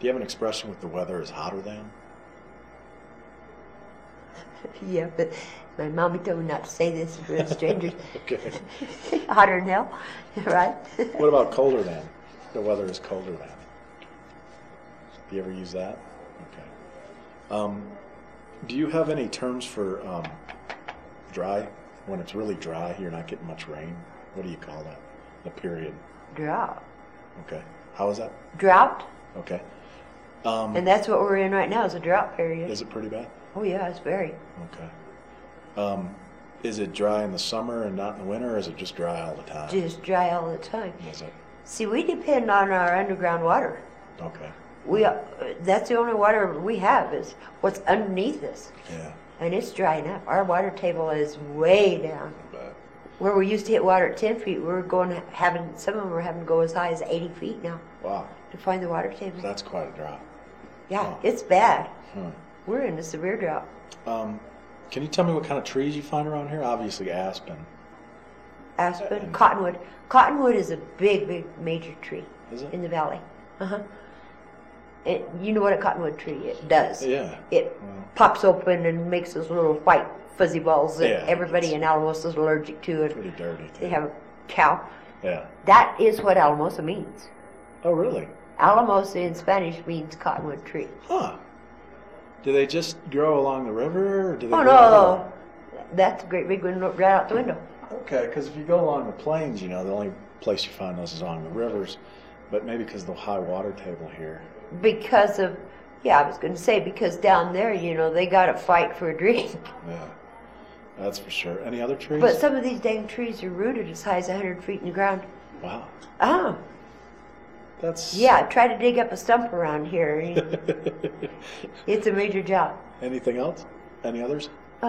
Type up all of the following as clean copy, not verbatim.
Do you have an expression with the weather is hotter than? Yeah, but my mommy told me not to say this in front of strangers. Okay. Hotter than hell, right? What about colder than? The weather is colder than. Do you ever use that? Okay. Do you have any terms for dry? When it's really dry, you're not getting much rain. What do you call that? The period. Drought. Okay. How is that? Drought? Okay. And that's what we're in right now, is a drought period. Is it pretty bad? Oh yeah, it's very. Okay. Is it dry in the summer and not in the winter, or is it just dry all the time? Just dry all the time. Is it? See, we depend on our underground water. Okay. That's the only water we have is what's underneath us. Yeah. And it's drying up. Our water table is way down. But, Where we used to hit water at 10 feet, some of them were having to go as high as 80 feet now wow. to find the water table. That's quite a drop. Yeah, Wow. it's bad. Hmm. We're in a severe drought. Can you tell me what kind of trees you find around here? Obviously aspen. Aspen, cottonwood. Cottonwood is a big, big, major tree Is it? in the valley. Uh-huh. You know what a cottonwood tree does. Yeah. It Well, pops open and makes those little white fuzzy balls that Yeah, everybody it's in Alamosa is allergic to. And pretty dirty. they Too. have a cow. Yeah. That is what Alamosa means. Oh, really? Alamosa in Spanish means cottonwood tree. Huh. Do they just grow along the river, or do they Oh grow no, that's a great big one right out the window. Okay, because if you go along the plains, the only place you find those is along the rivers, but maybe because of the high water table here. Because of, I was going to say, because down there, they got to fight for a drink. Yeah, that's for sure. Any other trees? But some of these dang trees are rooted as high as 100 feet in the ground. Wow. Ah, That's... yeah, try to dig up a stump around here. It's a major job. Anything else? Any others?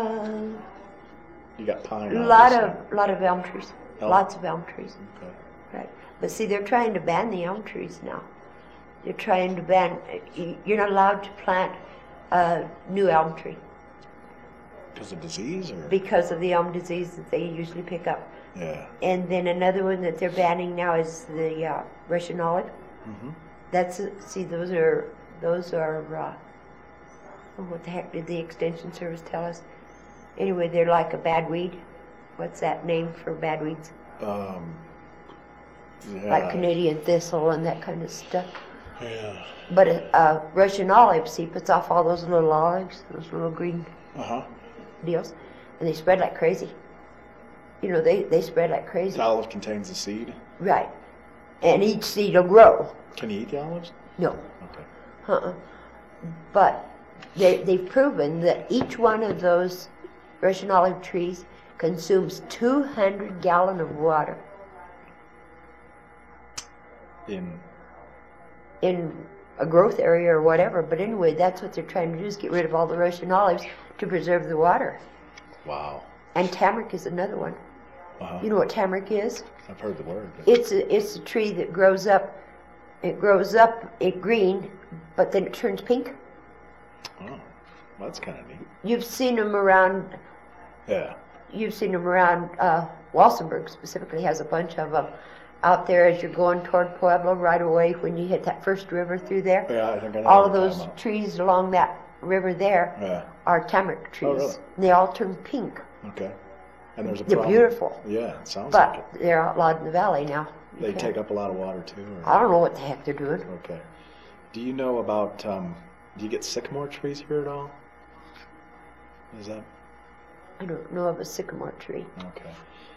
You got pine. Lot obviously. of elm trees. Elm? Lots of elm trees. Okay. Right. But see, they're trying to ban the elm trees now. They're trying to ban, you're not allowed to plant a new elm tree Because of disease, or? because of the elm disease that they usually pick up. Yeah. And then another one that they're banning now is the Russian olive. Mm-hmm. Those are what the heck did the Extension Service tell us? Anyway, they're like a bad weed. What's that name for bad weeds? Yeah. Like Canadian thistle and that kind of stuff. Yeah. But a Russian olive, see, puts off all those little olives, those little green Uh-huh. deals, and they spread like crazy. They spread like crazy. The olive contains the seed. Right. And each seed will grow. Can you eat the olives? No. Okay. Uh-uh. But they've proven that each one of those Russian olive trees consumes 200 gallons of water In a growth area or whatever. But anyway, that's what they're trying to do, is get rid of all the Russian olives to preserve the water. wow. And tamarick is another one. Uh-huh. You know what tamarick is? I've heard the word. But... It's a tree that grows up. It grows up green, but then it turns pink. Oh, well, that's kind of neat. You've seen them around. Yeah. You've seen them around. Walsenburg specifically has a bunch of them out there as you're going toward Pueblo right away when you hit that first river through there. Yeah, I think I know All what of you're those talking about. trees along that river there Yeah. are tamarick trees. Oh, really? They all turn pink. Okay. And there's a They're problem. beautiful, Yeah, it sounds like it. but they're outlawed in the valley now. You They can't- take up a lot of water too. Or... I don't know what the heck they're doing. Okay. Do you know about? Do you get sycamore trees here at all? Is that I don't know of a sycamore tree. okay?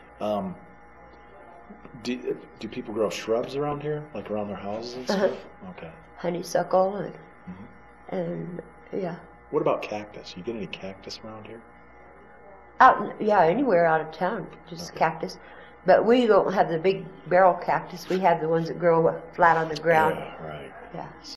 Do people grow shrubs around here, like around their houses and Uh-huh. stuff? Okay. Honeysuckle and Mhm. and yeah. What about cactus? You get any cactus around here? Anywhere out of town, just Okay. cactus. But we don't have the big barrel cactus. We have the ones that grow flat on the ground. Yeah, right. Yeah.